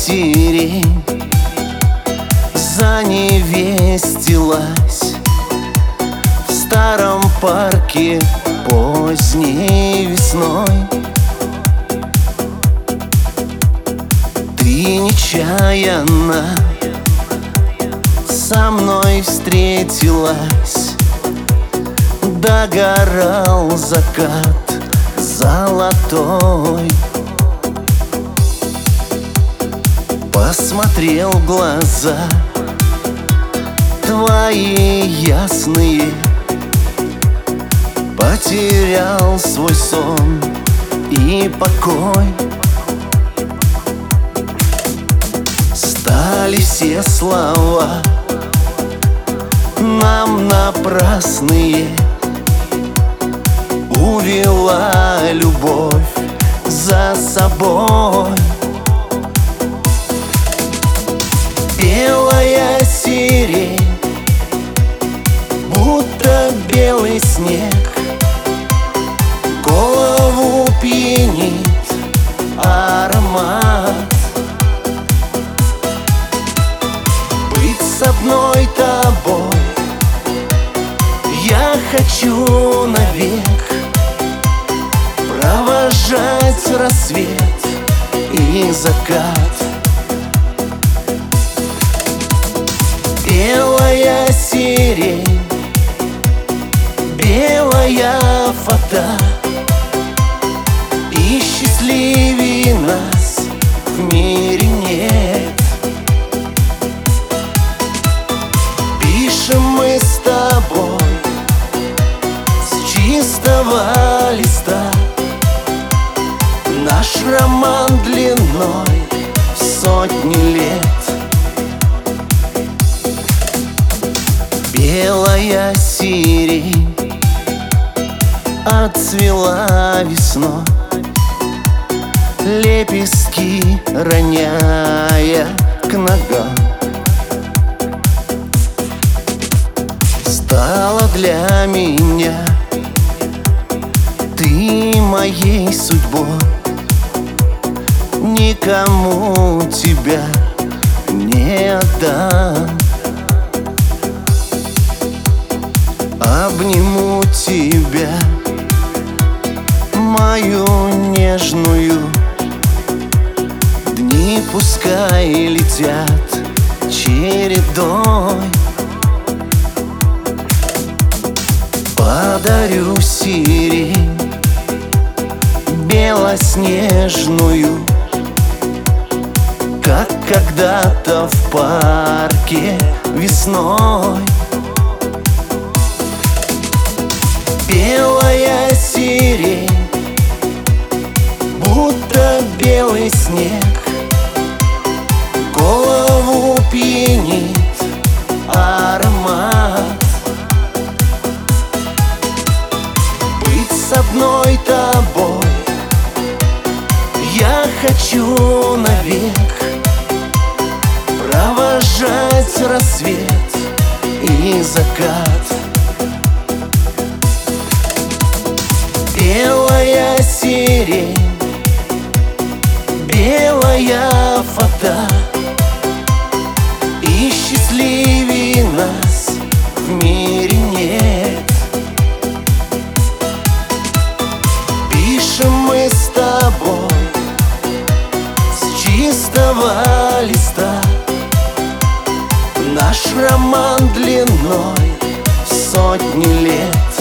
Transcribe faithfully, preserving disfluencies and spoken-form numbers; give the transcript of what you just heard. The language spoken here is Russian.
сирень заневестилась в старом парке поздней весной. Ты нечаянно со мной встретилась, догорал закат золотой. Посмотрел в глаза твои ясные, потерял свой сон и покой. Стали все слова нам напрасные, увела любовь за собой. Белая сирень, будто белый снег, голову пьянит аромат. Быть с одной тобой я хочу навек, провожать рассвет и закат. Белая сирень, белая фата, и счастливее нас в мире нет. Пишем мы с тобой с чистого листа наш роман длиной в сотни лет. Белая сирень отцвела весной, лепестки роняя к ногам. Стала для меня ты моей судьбой, никому тебя не отдам. Обниму тебя, мою нежную, дни пускай летят чередой. Подарю сирень белоснежную, как когда-то в парке весной. Белая сирень, будто белый снег, голову пьянит аромат. Быть с одной тобой я хочу навек, провожать рассвет и закат. Белая сирень, белая фата, и счастливее нас в мире нет. Пишем мы с тобой с чистого листа наш роман длиной в сотни лет.